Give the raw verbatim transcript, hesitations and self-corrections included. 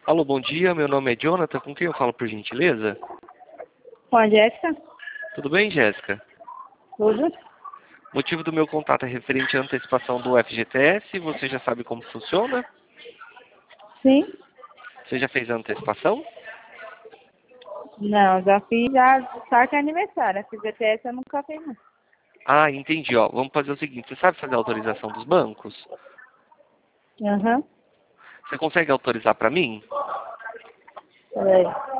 Alô, bom dia. Meu nome é Jonathan. Com quem eu falo, por gentileza? Com a Jéssica? Tudo bem, Jéssica? Tudo? O motivo do meu contato é referente à antecipação do F G T S. Você já sabe como funciona? Sim? Você já fez a antecipação? Não, já fiz, já só que é aniversário. A F G T S eu nunca fiz, não. Ah, entendi. Ó, vamos fazer o seguinte. Você sabe fazer a autorização dos bancos? Aham. Você consegue autorizar para mim? Peraí.